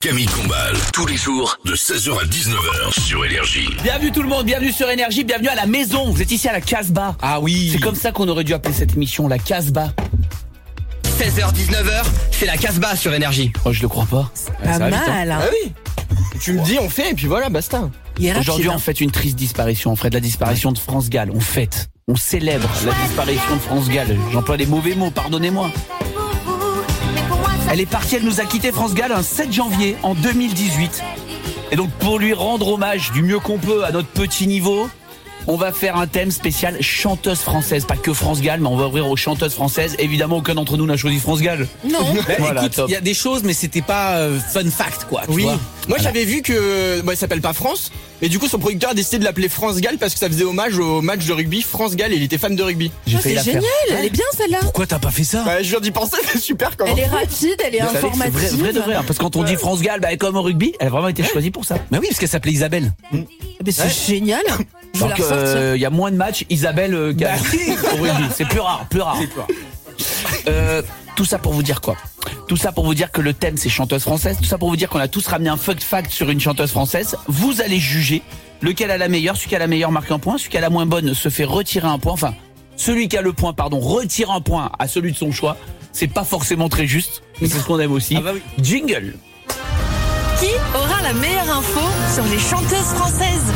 Camille Combal, tous les jours de 16h à 19h sur Énergie. Bienvenue tout le monde, bienvenue sur Énergie, bienvenue à la maison. Vous êtes ici à la Casbah. Ah oui. C'est comme ça qu'on aurait dû appeler cette émission, la Casbah. 16h-19h, c'est la Casbah sur Énergie. Oh, je le crois pas. Pas mal, hein. Ah oui. Tu me dis, on fait, et puis voilà, basta. Il est rapide, Aujourd'hui, hein. on fête une triste disparition. On ferait de la disparition de France Gall. On célèbre la disparition de France Gall. J'emploie les mauvais mots, pardonnez-moi. Elle est partie, elle nous a quitté France Gall un 7 janvier en 2018. Et donc pour lui rendre hommage du mieux qu'on peut à notre petit niveau, on va faire un thème spécial chanteuse française. Pas que France Gall, mais on va ouvrir aux chanteuses françaises. Évidemment, aucun d'entre nous n'a choisi France Gall. Non. Voilà, écoute, top. il y a des choses, mais c'était pas fun fact, quoi. Oui. Vois. Moi j'avais vu que il s'appelle pas France, mais du coup son producteur a décidé de l'appeler France Gall parce que ça faisait hommage au match de rugby France Gall et il était fan de rugby. J'ai Oh, failli c'est la faire. génial, elle est bien celle-là. Pourquoi t'as pas fait ça? Ouais, je viens d'y penser, c'est super quand même. Elle est rapide, elle est Vous savez que c'est informative. vrai de vrai, hein, parce que quand on dit France Gall, comme au rugby, elle a vraiment été choisie pour ça. Bah oui, parce qu'elle s'appelait Isabelle. Mais c'est génial. Je vais la Donc ressortir. il y a moins de matchs Isabelle qu'Anne au rugby. C'est plus rare. Tout ça pour vous dire quoi? Tout ça pour vous dire que le thème c'est chanteuse française. Tout ça pour vous dire qu'on a tous ramené un fun fact sur une chanteuse française. Vous allez juger lequel a la meilleure. Celui qui a la meilleure marque un point. Celui qui a la moins bonne se fait retirer un point. Enfin, celui qui a le point, retire un point à celui de son choix. C'est pas forcément très juste, mais c'est ce qu'on aime aussi. Ah bah oui. Jingle. Qui aura la meilleure info sur les chanteuses françaises?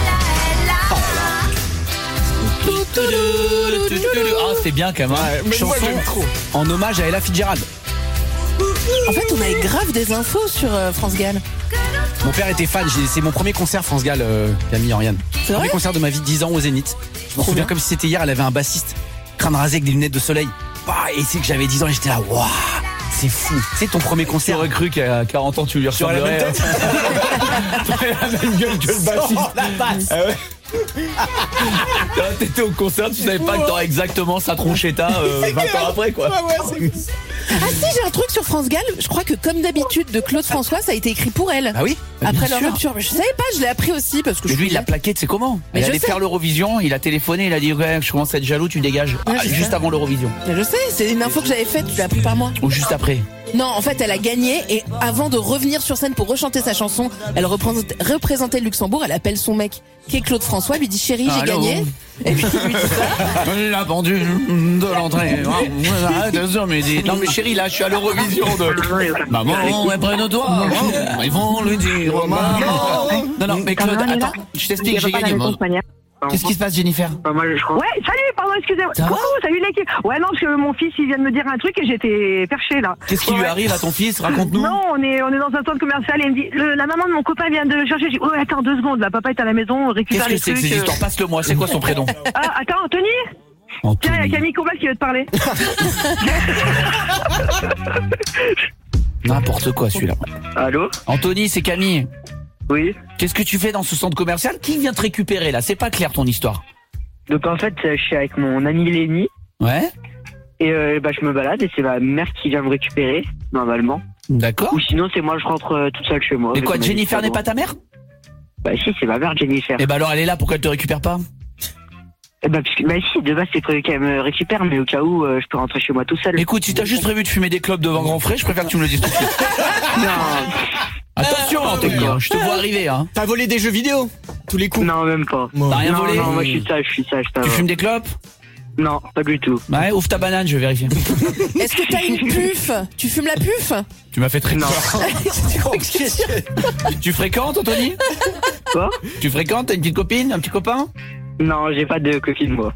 Ah, c'est bien quand même. Hein. Mais moi, Chanson j'aime trop. en hommage à Ella Fitzgerald. En fait, on avait grave des infos sur France Gall. Mon père était fan, c'est mon premier concert France Gall, Camille, Oriane. C'est Premier vrai concert de ma vie, 10 ans au Zénith. Je me souviens comme si c'était hier, elle avait un bassiste, crâne rasé avec des lunettes de soleil. Bah, et c'est que j'avais 10 ans et j'étais là, waouh, c'est fou. C'est ton premier Tu concert. aurais cru qu'à 40 ans tu lui Sur la ressemblerais. même tête. T'aurais la même gueule que le bassiste. La basse. Ah ouais. T'étais au concert, tu savais pas que t'aurais exactement sa tronchetta 20 ans après quoi. Ah ouais, c'est... Ah si, j'ai un truc sur France Gall. Je crois que comme d'habitude de Claude François, ça a été écrit pour elle. Ah oui. Après leur sûr. rupture. Je savais pas, je l'ai appris aussi parce que Mais je lui il suis l'a plaqué, tu sais comment? Mais Elle je allait sais. faire l'Eurovision, il a téléphoné, il a dit ouais, je commence à être jaloux, tu dégages. Ouais, Ah, je juste sais. avant l'Eurovision. Je sais, c'est une info que j'avais faite, tu l'as appris par moi. Ou juste après. Non, en fait, elle a gagné et avant de revenir sur scène pour rechanter sa chanson, elle représentait le Luxembourg, elle appelle son mec qui est Claude François, lui dit chérie, j'ai Allô gagné. Et puis il lui dit ça. La pendule de l'entrée. Non mais chérie, là je suis à l'Eurovision de... Maman est près de toi. Ils vont lui dire maman. Non, mais Claude, attends, je t'explique, j'ai gagné. Qu'est-ce qui se passe, Jennifer? Ouais, salut, pardon, excusez-moi. Ça va Coucou, salut l'équipe. Ouais, non, parce que mon fils, il vient de me dire un truc et j'étais perché là. Qu'est-ce qui lui arrive à ton fils? Raconte-nous. Non, on est dans un centre commercial et il me dit, la maman de mon copain vient de le chercher. Je dis, ouais, attends 2 secondes, là, papa est à la maison, Qu'est-ce récupère que les c'est que trucs. ces histoires? Passe-le-moi, c'est quoi son prénom? Ah, attends, Anthony? Tiens, il y a Camille Combal qui veut te parler. N'importe quoi celui-là. Allô? Anthony, c'est Camille. Oui. Qu'est-ce que tu fais dans ce centre commercial? Qui vient te récupérer là? C'est pas clair ton histoire. Donc en fait, je suis avec mon ami Lenny Ouais, et je me balade et c'est ma mère qui vient me récupérer, normalement. d'accord. Ou sinon, c'est moi, je rentre toute seule chez moi. Et avec quoi, ma Jennifer vie, n'est pas ta mère? Bah si, c'est ma mère, Jennifer. Eh ben alors elle est là, pourquoi elle te récupère pas? Bah si, de base c'est prévu qu'elle me récupère, mais au cas où je peux rentrer chez moi tout seul. Écoute, si t'as juste prévu de fumer des clopes devant Grand Frais, je préfère que tu me le dises tout de suite. Non, Attention Anthony, hein, je te vois arriver hein. T'as volé des jeux vidéo tous les coups. non, même pas. Bon. T'as rien non, volé? non, moi je suis sage, ça Tu va. fumes des clopes? Non, pas du tout. Ouais, ouvre ta banane, je vais vérifier. Est-ce que t'as une puf? Tu fumes la puf? Tu m'as fait très Non. peur. Tu fréquentes Anthony? Quoi? Tu fréquentes? T'as une petite copine? Un petit copain? Non, j'ai pas de copine moi.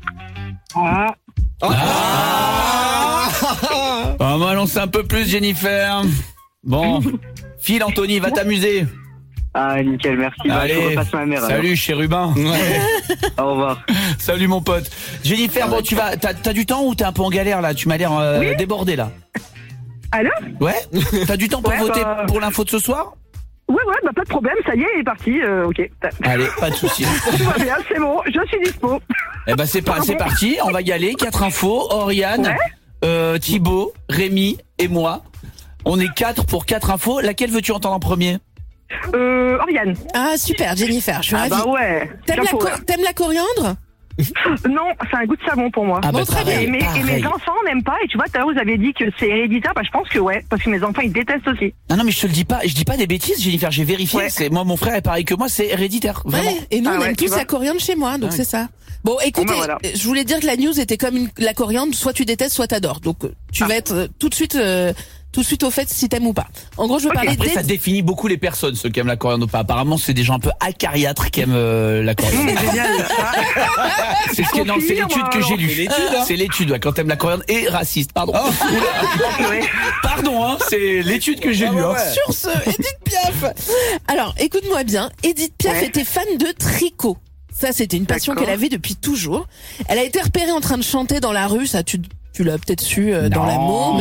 On va lancer un peu plus Jennifer. Bon, file Anthony, va t'amuser. Ah nickel, merci. Bah, je Allez, repasse ma mère. salut chérubin. Alors. Au revoir. Salut mon pote. Jennifer, bon tu vas, t'as du temps ou t'es un peu en galère là? Tu m'as l'air débordé là. Allô? Ouais? T'as du temps pour Ouais, voter bah. pour l'info de ce soir? Ouais, bah pas de problème, ça y est, il est parti, ok. Allez, pas de soucis. Tout va bien, c'est bon, je suis dispo. Eh ben c'est parti, on va y aller. 4 infos, Oriane, Thibaut, Rémi et moi. On est 4 pour 4 infos. Laquelle veux-tu entendre en premier? Oriane. Ah super, Jennifer, je suis Ah ravie. bah ouais. T'aimes chapeau, là. la coriandre? Non, c'est un goût de savon pour moi. Ah, bah, très bien. pareil, Et mes pareil. enfants n'aiment pas. Et tu vois, tout à l'heure, vous avez dit que c'est héréditaire. Bah, je pense que ouais. Parce que mes enfants, ils détestent aussi. Non, mais je te le dis pas. Je dis pas des bêtises, Jennifer. J'ai vérifié. Ouais. C'est moi, mon frère est pareil que moi. C'est héréditaire. Vraiment. Ouais, et nous, Ah on ouais, aime tu tous vois. la coriandre chez moi, donc Ouais. c'est ça. Bon, écoutez, Bon, bah, voilà. je voulais dire que la news était comme la coriandre, soit tu détestes, soit t'adores. Donc, tu vas être tout de suite au fait si t'aimes ou pas. En gros, je veux parler Après, ça des... définit beaucoup les personnes, ceux qui aiment la coriandre ou pas. Apparemment, c'est des gens un peu acariâtres qui aiment la coriandre. Génial. C'est ce que non, c'est l'étude que j'ai lue. C'est l'étude, hein. C'est l'étude, ouais, quand t'aimes la coriandre et raciste. Pardon. Ouais. Pardon, hein, c'est l'étude que j'ai lue. Hein. Sur ce, Edith Piaf. Alors, écoute-moi bien. Edith Piaf Ouais. était fan de tricot. Ça, c'était une passion D'accord. qu'elle avait depuis toujours. Elle a été repérée en train de chanter dans la rue. Ça, tu l'as peut-être su dans la môme.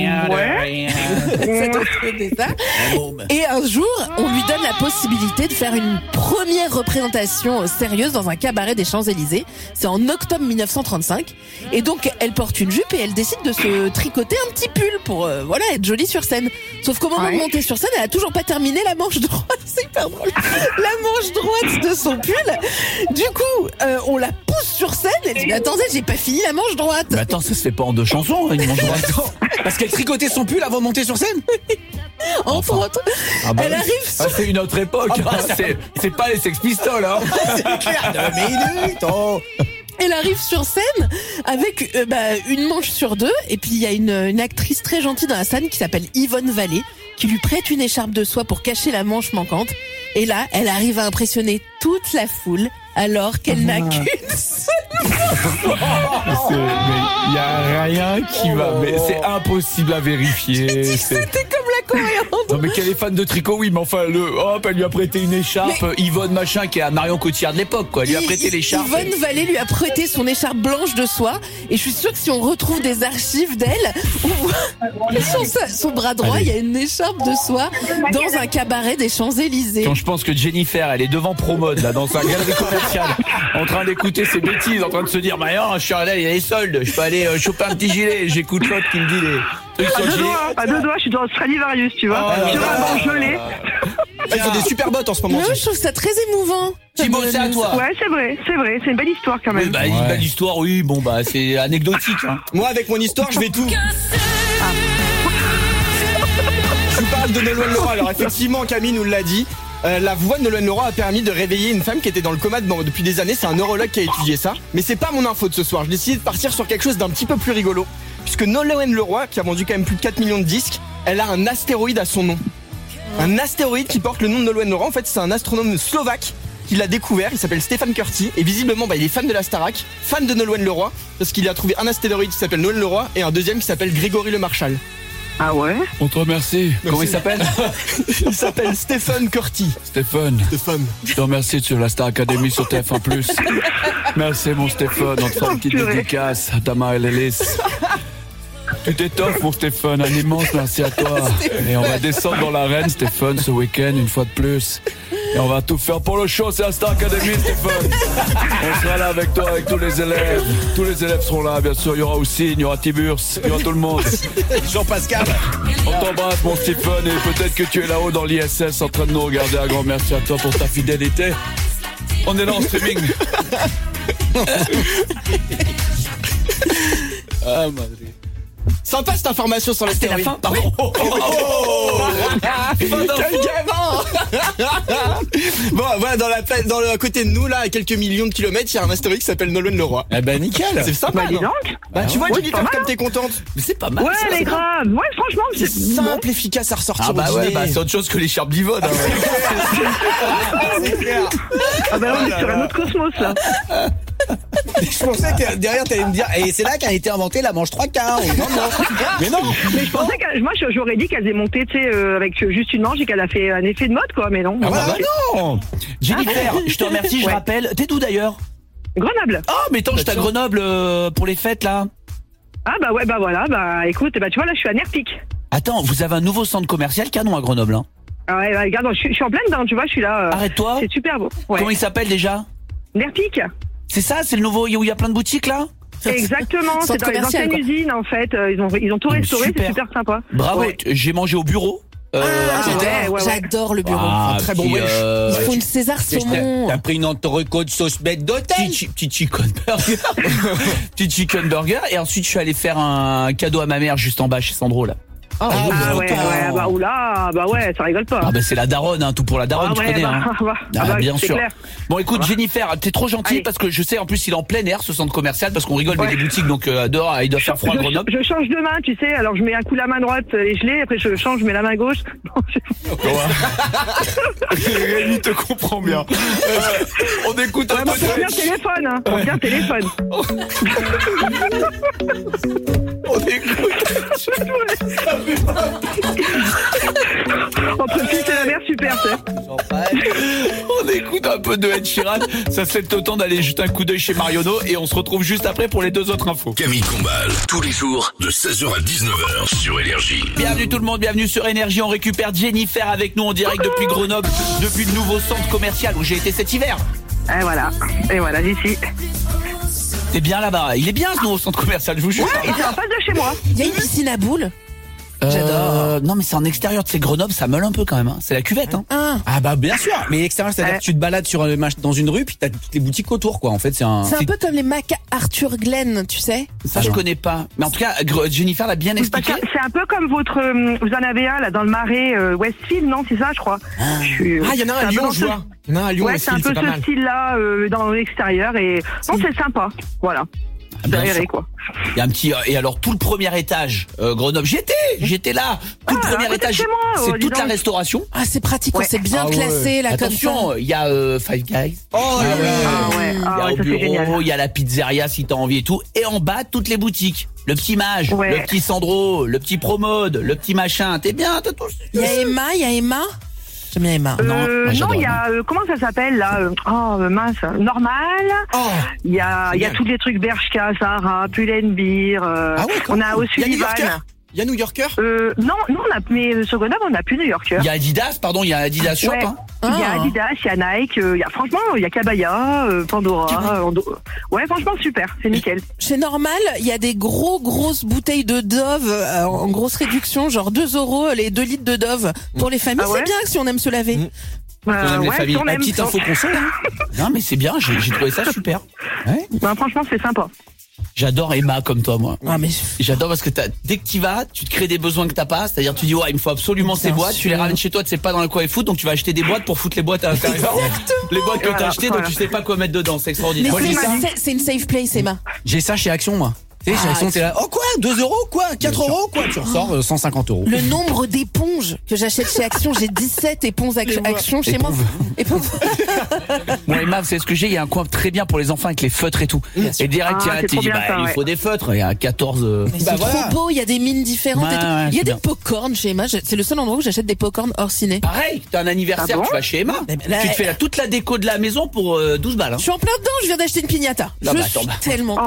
Ça doit être ça. Et un jour, on lui donne la possibilité de faire une première représentation sérieuse dans un cabaret des Champs-Élysées. C'est en octobre 1935. Et donc, elle porte une jupe et elle décide de se tricoter un petit pull pour être jolie sur scène. Sauf qu'au moment de Ouais. monter sur scène, elle a toujours pas terminé la manche droite. C'est hyper drôle. La manche droite de son pull. Du coup, on la pousse sur scène. Elle dit, mais attendez, j'ai pas fini la manche droite. Mais attends, ça se fait pas en deux chansons, une manche droite. Parce qu'elle tricotait son pull avant de monter sur scène. Entre autres. Ah bah Elle oui. arrive Ah, sur... c'est une autre époque. C'est pas les Sex Pistols, hein. C'est clair. 2 minutes. Oh. Elle arrive sur scène avec une manche sur deux. Et puis il y a une actrice très gentille dans la scène qui s'appelle Yvonne Vallée, qui lui prête une écharpe de soie pour cacher la manche manquante. Et là, elle arrive à impressionner toute la foule alors qu'elle n'a qu'une seule. Mais il y a rien qui va. Mais c'est impossible à vérifier. C'était comme la coriandre. Non mais qu'elle est fan de tricot, oui, mais enfin elle lui a prêté une écharpe. Yvonne machin qui est à Marion Cotillard de l'époque, quoi. Elle lui a prêté l'écharpe. Yvonne Vallée lui a prêté son écharpe blanche de soie. Et je suis sûre que si on retrouve des archives d'elle, on voit sur son bras droit, il y a une écharpe de soie dans un cabaret des Champs-Élysées. Quand je pense que Jennifer, elle est devant Promode, là, dans sa galerie commerciale, en train d'écouter ses bêtises, en train de se dire, bah non, je suis allé, il y a les soldes, je peux aller choper un petit gilet, j'écoute l'autre qui me dit les trucs sur le gilet. À deux doigts, je suis dans Stradivarius, tu vois. Tu vois, un gelé. Ils font des super bottes en ce moment. Mais je trouve ça très émouvant. Thibaut, c'est à toi. Ouais, c'est vrai. C'est une belle histoire quand Oui, même. bah, une belle histoire, oui, bon, bah, c'est anecdotique, hein. Moi, avec mon histoire, je vais tout. Je vous parle de Nolwenn Leroy. Alors, effectivement, Camille nous l'a dit. La voix de Nolwenn Leroy a permis de réveiller une femme qui était dans le coma depuis des années. C'est un neurologue qui a étudié ça. Mais c'est pas mon info de ce soir. J'ai décidé de partir sur quelque chose d'un petit peu plus rigolo. Puisque Nolwenn Leroy, qui a vendu quand même plus de 4 millions de disques, elle a un astéroïde à son nom. Un astéroïde qui porte le nom de Nolwenn Leroy. En fait, c'est un astronome slovaque qui l'a découvert. Il s'appelle Stefan Kurti. Et visiblement, il est fan de la Starac, fan de Nolwenn Leroy. Parce qu'il a trouvé un astéroïde qui s'appelle Nolwenn Leroy et un deuxième qui s'appelle Grégory Le Marchal. Ah ouais? On te remercie. Comment il s'appelle? Il s'appelle Stefan Kurti. Stéphane. Je te remercie sur la Star Academy sur TF1+. Merci mon Stéphane, on te fait une petite purée. dédicace à Tamara et Lélis. Tu t'étoffes mon Stéphane, un immense merci à toi. Et on va descendre dans l'arène Stéphane ce week-end une fois de plus. Et on va tout faire pour le show, c'est la Star Academy Stéphane. On sera là avec toi, avec tous les élèves. Tous les élèves seront là, bien sûr. Il y aura aussi, il y aura Tiburce, il y aura tout le monde. Jean-Pascal. On t'embrasse mon Stéphane et peut-être que tu es là-haut dans l'ISS en train de nous regarder. Un grand merci à toi pour ta fidélité. On est là en streaming. Ah, madre. Sympa cette information sur C'était la l'astéroïde. fin, pardon. Quel gamin. Bon, voilà, dans le à côté de nous, là, à quelques millions de kilomètres, il y a un astéroïde qui s'appelle Nolwenn Leroy. Eh ben nickel. C'est sympa, Bah dis non? donc. Bah, tu vois, Ouais, Jennifer, c'est pas comme mal. t'es contente. Mais c'est pas mal. Ouais, ça, elle est c'est pas- grave. Ouais, franchement, C'est c'est simple, efficace à ressortir Ah bah au ouais, dîner. bah c'est autre chose que l'écharpe d'Yvonne. Hein, ouais. Ah bah là, on est sur un autre cosmos là. Je pensais que derrière t'allais me dire, et c'est là qu'a été inventée la manche 3/4. Non, non. Mais non. Mais je pensais que moi j'aurais dit qu'elle est montée, tu sais, avec juste une manche et qu'elle a fait un effet de mode quoi, mais non. Ah bah non. Jennifer, je te remercie, je Ouais. rappelle. T'es d'où d'ailleurs? Grenoble. Oh, mais attends, j'étais à Grenoble pour les fêtes là. Ah bah ouais, bah voilà, bah écoute, bah tu vois là je suis à Nerpic. Attends, vous avez un nouveau centre commercial canon à Grenoble. Hein. Ah ouais, bah, regarde, je suis en pleine dedans, tu vois, je suis là. Arrête-toi. C'est super beau. Ouais. Comment il s'appelle déjà? Nerpic. C'est ça, c'est le nouveau où il y a plein de boutiques là? Exactement, c'est Centre dans les commercial, anciennes quoi. usines en fait. Ils ont tout restauré, Super. c'est super sympa. Bravo, Ouais. j'ai mangé au bureau. J'adore le bureau. Ah, très bon puis, wesh. Il faut une César saumon. T'as pris une entrecôte sauce bête d'hôtel. Petit chicken burger. Petit chicken burger. Et ensuite, je suis allé faire un cadeau à ma mère juste en bas chez Sandro, là. Ah ouais, bah oula, bah ouais, ça rigole pas. Ah bah c'est la daronne, hein, tout pour la daronne, tu connais. Bien sûr. Clair. Bon écoute, Jennifer, t'es trop gentille. Allez. Parce que je sais en plus il est en plein air ce centre commercial parce qu'on rigole mais les boutiques donc dehors il doit faire froid à Grenoble. Je change de main, tu sais, alors je mets un coup la main droite et je l'ai, après je change, je mets la main gauche. Rémi te comprend bien. On écoute un peu On revient téléphone, hein. On revient téléphone. On écoute. Entre fils et la mère, super, c'est. On écoute un peu de Ed Sheeran. Ça c'est le temps d'aller jeter un coup d'œil chez Mariono et on se retrouve juste après pour les 2 autres infos. Camille Combal, tous les jours de 16h à 19h sur Énergie. Bienvenue tout le monde, bienvenue sur Énergie. On récupère Jennifer avec nous en direct depuis Grenoble, depuis le nouveau centre commercial où j'ai été cet hiver. Et voilà, j'y suis. T'es bien là-bas. Il est bien ce nouveau centre commercial, je vous jure. Et c'est en face de chez moi. Il y a une piscine à boules. J'adore. Non mais c'est en extérieur de ces Grenoble, ça meule un peu quand même. Hein. C'est la cuvette. Hein. Ah bah bien sûr. Mais l'extérieur, c'est-à-dire que tu te balades dans une rue puis t'as toutes les boutiques autour quoi. En fait, c'est un peu comme les Mac Arthur Glen, tu sais. Ça je connais pas. Mais en tout cas, Jennifer l'a bien expliqué. C'est un peu comme votre, vous en avez un là dans le Marais Westfield, non, c'est ça, je crois. Il y en a un à Lyon, je vois. Il y en a un à Lyon, ouais, c'est un peu ce style-là dans l'extérieur et non, c'est sympa. Voilà. Derrière, quoi. Il y a un petit et alors tout le premier étage Grenoble, j'étais là. Tout le premier étage, c'est toute la restauration. Ah, c'est pratique, c'est bien classé là comme ça. Attention, il y a Five Guys. Il y a au bureau, il y a la pizzeria si t'as envie et tout. Et en bas, toutes les boutiques. Le petit Mage, le petit Sandro, le petit Promode, le petit machin. T'es bien, t'as tout. Il y a Emma. J'aime bien Emma. Non, il y a comment ça s'appelle là mince, Normal. Il y a tous les trucs Bershka, Zara, Pull&Bear. On a aussi Ivan. Il y a New Yorker Non, mais sur Grenoble, on n'a plus New Yorker. Il y a Adidas, il y a Adidas Shop. Ouais. Hein. Il y a Adidas, il y a Nike, franchement, il y a Cabaya, Pandora. Ouais, franchement, super, c'est nickel. Chez Normal, il y a des grosses bouteilles de Dove en grosse réduction, genre 2 € les 2 litres de Dove. Pour les familles, c'est bien si on aime se laver. La petite info console. Hein. Non, mais c'est bien, j'ai trouvé ça super. Ouais. Franchement, c'est sympa. J'adore Emma comme toi, moi. Ah, mais j'adore parce que dès que tu vas, tu te crées des besoins que t'as pas. C'est-à-dire, tu dis, il me faut absolument ces boîtes. Tu les ramènes chez toi, tu sais pas dans le quoi les foutre, donc tu vas acheter des boîtes pour foutre les boîtes à l'intérieur. Les boîtes que t'as achetées, donc tu sais pas quoi mettre dedans. C'est extraordinaire. Mais c'est une safe place, Emma. J'ai ça chez Action, moi. Tu sais, chez Action, t'es là. Oh quoi 2 € quoi 4 € quoi tu ressors 150 €. Le nombre d'éponges que j'achète chez Action, j'ai 17 éponges Action chez moi. Moi, Emma, c'est ce que j'ai. Il y a un coin très bien pour les enfants avec les feutres et tout. Et direct, tu dis, il faut des feutres. Il y a 14. C'est trop beau. Il y a des mines différentes. Il y a des pop-corn chez Emma. C'est le seul endroit où j'achète des pop-corn hors ciné. Pareil, t'as un anniversaire, tu vas chez Emma. Tu te fais toute la déco de la maison pour 12 balles. Hein. Je suis en plein dedans. Je viens d'acheter une piñata. Je suis tellement.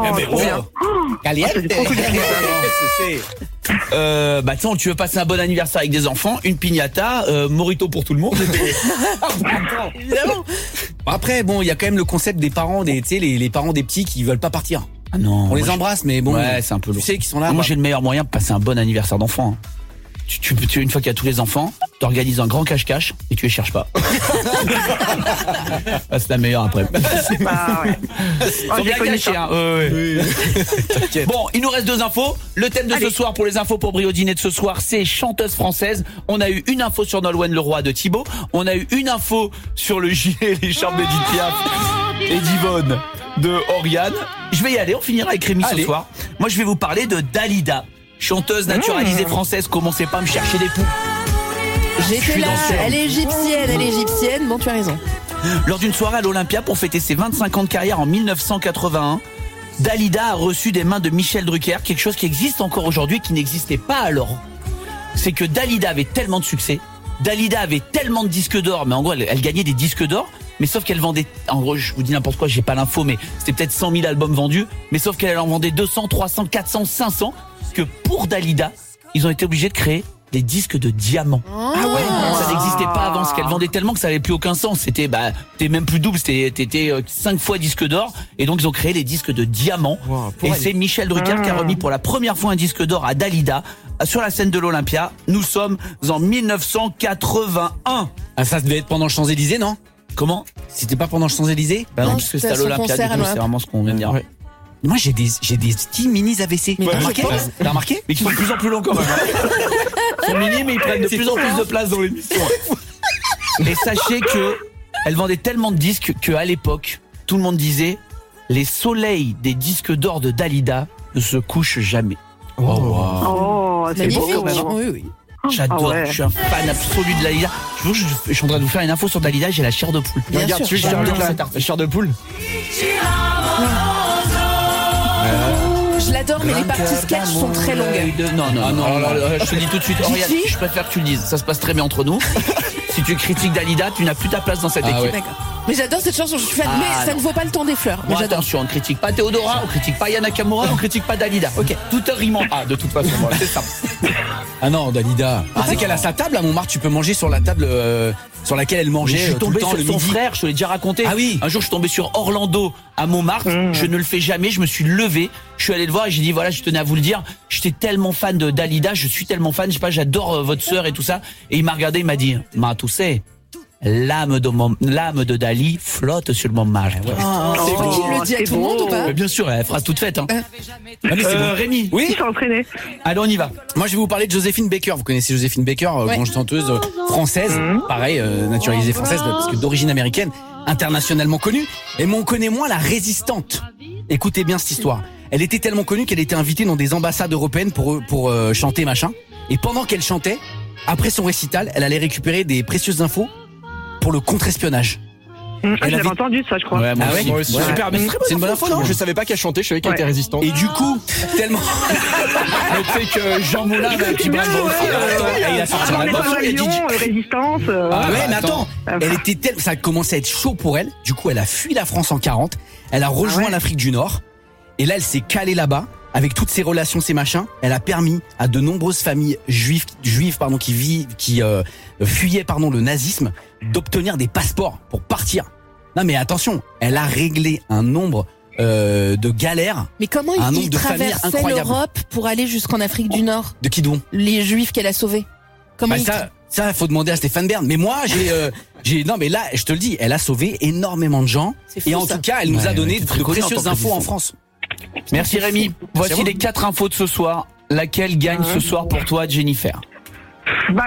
Tu veux passer un bon anniversaire avec des enfants, une piñata, Morito pour tout le monde. Évidemment. Après, il y a quand même le concept des parents, les parents des petits qui veulent pas partir. Ah non. On les embrasse, mais bon. Ouais, c'est un peu lourd. Tu sais qu'ils sont là. Moi, j'ai le meilleur moyen de passer un bon anniversaire d'enfant. Hein. Tu, une fois qu'il y a tous les enfants, t'organises un grand cache-cache et tu les cherches pas. C'est la meilleure après. Ils sont bien cachés, hein. Oui. Bon, il nous reste 2 infos. Le thème de ce soir pour les infos pour Brio Dîner de ce soir, c'est chanteuse française. On a eu une info sur Nolwenn Leroy de Thibaut. On a eu une info sur le gilet et les charmes d'Edith Piaf et d'Yvonne de Oriane. Je vais y aller, on finira avec Rémi ce soir. Moi, je vais vous parler de Dalida. Chanteuse naturalisée française, commencez pas à me chercher des poux. J'étais là, elle est égyptienne, bon tu as raison. Lors d'une soirée à l'Olympia pour fêter ses 25 ans de carrière en 1981, Dalida a reçu des mains de Michel Drucker, quelque chose qui existe encore aujourd'hui et qui n'existait pas alors. C'est que Dalida avait tellement de succès, Dalida avait tellement de disques d'or, mais en gros elle gagnait des disques d'or, mais sauf qu'elle vendait, en gros je vous dis n'importe quoi, j'ai pas l'info, mais c'était peut-être 100 000 albums vendus, mais sauf qu'elle en vendait 200, 300, 400, 500, que pour Dalida, ils ont été obligés de créer des disques de diamants. Ça n'existait pas avant, parce qu'elle vendait tellement que ça avait plus aucun sens. C'était t'es même plus double, t'étais 5 fois disque d'or, et donc ils ont créé les disques de diamants. Et c'est Michel Drucker qui a remis pour la première fois un disque d'or à Dalida sur la scène de l'Olympia. Nous sommes en 1981. Ah, ça devait être pendant le Champs-Élysées, non? Comment? C'était pas pendant le Champs-Élysées? Bah non, Non, parce que c'était c'était à son l'Olympia, concert du à coup, c'est l'Olympia. vraiment ce qu'on vient de dire. Ouais. Moi, j'ai des petits minis AVC. Mais T'as je remarqué? pense. T'as remarqué? Mais qui sont de plus en plus longs quand même. Ils sont mini, mais ils prennent de plus en plus de place dans l'émission. Et sachez que elle vendait tellement de disques qu'à l'époque, tout le monde disait les soleils des disques d'or de Dalida ne se couchent jamais. Oh, c'est beau Magnifique. quand même. Oui, oui. J'adore, Ah ouais. je suis un fan absolu de Dalida. Je suis en train de vous faire une info sur Dalida, j'ai la chair de poule. Bien Regarde, sûr, tu veux que je te j'adore raconte cet la artiste. chair de poule? Je l'adore, mais les parties sketch sont très longues. Non, Ah non, alors, non. je te le dis tout de suite, Oriane, Gigi je préfère que tu le dises. Ça se passe très bien entre nous. Si tu critiques Dalida, tu n'as plus ta place dans cette Ah équipe. ouais. D'accord. Mais j'adore cette chanson, je suis fan, Ah, mais ça non. ne vaut pas le temps des fleurs. Mais Bon, j'adore. attention, on ne critique pas Théodora, on critique pas Yana Kamura, on critique pas Dalida. Ok, tout rime en A de toute façon. Voilà, c'est ça. Ah non, Dalida. Tu sais qu'elle a sa table à Montmartre, tu peux manger sur la table sur laquelle elle Je mangeait suis tout tombé le temps sur le son midi. frère, je te l'ai déjà raconté. Ah oui. Un jour, je suis tombé sur Orlando à Montmartre. Je ne le fais jamais. Je me suis levé, je suis allé le voir et j'ai dit voilà, je tenais à vous le dire. J'étais tellement fan de Dalida, je suis tellement fan. Je sais pas, j'adore votre sœur et tout ça. Et il m'a regardé, il m'a dit, ma tu sais, l'âme de Dali flotte sur le Montmartre. C'est lui qui le dit à c'est tout le monde beau. ou pas? Mais bien sûr, elle phrase toute faite. Hein. Ah, mais c'est bon. Rémi, Ils Oui. sont entraînés. allez, on y va. Moi, je vais vous parler de Joséphine Baker. Vous connaissez Joséphine Baker, Ouais. grande chanteuse française, pareil, naturalisée française, parce que d'origine américaine, internationalement connue. Et on connaît moins la résistante. Écoutez bien cette histoire. Elle était tellement connue qu'elle était invitée dans des ambassades européennes pour chanter machin. Et pendant qu'elle chantait, après son récital, elle allait récupérer des précieuses infos pour le contre-espionnage. Je Elle l'avais avait- entendu ça, je crois. Ouais, moi Ah ouais. aussi. Moi aussi. Super, mais c'est très bonne C'est une bonne info, non? Je savais pas qu'elle chantait, je savais qu'elle Ouais. était résistante. Et du coup, tellement. Mais tu sais que Jean Moulin avait un petit brin de voix aussi. Et il a sorti Avant un d'être album. dans Il a dit- l'avion, résistance. Ah ouais, mais attends. attends, elle était ça a commencé à être chaud pour elle. Du coup, elle a fui la France en 40. Elle a rejoint ouais. l'Afrique du Nord. Et là, elle s'est calée là-bas. Avec toutes ses relations, ses machins, elle a permis à de nombreuses familles juives qui fuyaient le nazisme d'obtenir des passeports pour partir. Non mais attention, elle a réglé un nombre de galères. Mais comment Un ils nombre de familles traversaient incroyable. l'Europe pour aller jusqu'en Afrique du Nord? De qui donc? Les juifs qu'elle a sauvés. Comment Bah ils... ça, faut demander à Stéphane Bern. Mais moi, non, mais là, je te le dis, elle a sauvé énormément de gens. C'est fou, Et en ça. tout cas, elle nous a Ouais, donné ouais, c'est très de connu en précieuses tant que infos en résistant. France. Merci Rémi. Voici vous. les 4 infos de ce soir. Laquelle gagne ce soir pour toi, Jennifer? Bah,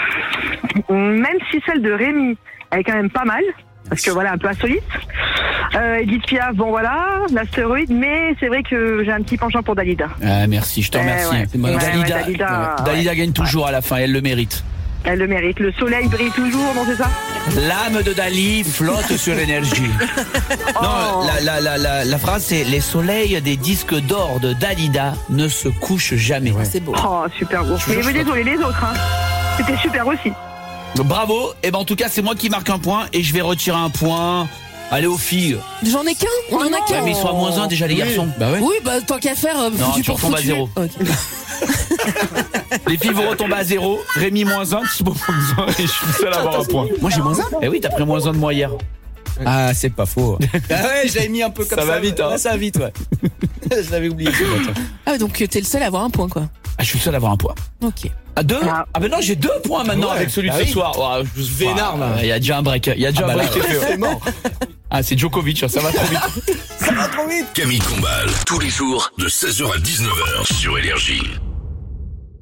même si celle de Rémi, elle est quand même pas mal, parce que voilà, un peu insolite. Edith Piaf, bon voilà, l'astéroïde, mais c'est vrai que j'ai un petit penchant pour Dalida. Ah, merci, je te remercie. ouais. C'est bonne. Dalida, Ouais, Dalida, Dalida gagne toujours à la fin, elle le mérite. Elle le mérite. Le soleil brille toujours, non c'est ça? L'âme de Dali flotte sur l'énergie. Non, la phrase c'est les soleils des disques d'or de Dalida ne se couchent jamais. C'est beau. Oh, super beau. Mais vous désolé les autres, hein. C'était super aussi. Bravo. Et ben en tout cas c'est moi qui marque un point et je vais retirer un point. Allez aux filles. J'en ai qu'un? On en a Ouais, qu'un? mais ils sont à moins 1 déjà les garçons. Bah ouais. Oui, bah tant qu'à faire, Non, foutu tu pour retombes à foutu. 0. Ok. Les filles vont retomber à 0. Rémi moins 1, Thibaut moins 1 et je suis le seul à avoir un point. Moi, j'ai moins 1. Eh oui, t'as pris moins 1 de moi hier. Ah, c'est pas faux. Ah ouais, je l'avais mis un peu comme ça. Ça va vite, hein. Ouais, ça va vite, ouais. Je l'avais oublié. Ah, donc t'es le seul à avoir un point, quoi. Ah, je suis le seul à avoir un point. Ok. À 2 Ah. Ah ben non, j'ai 2 points maintenant Ouais. avec celui de Ah ce oui. soir. Oh, je suis vénère, là. Il y a déjà un break. Il y a déjà un break qui est fait. C'est mort. Ah, c'est Djokovic, ça va trop vite. Camille Combal, tous les jours de 16h à 19h sur Énergie.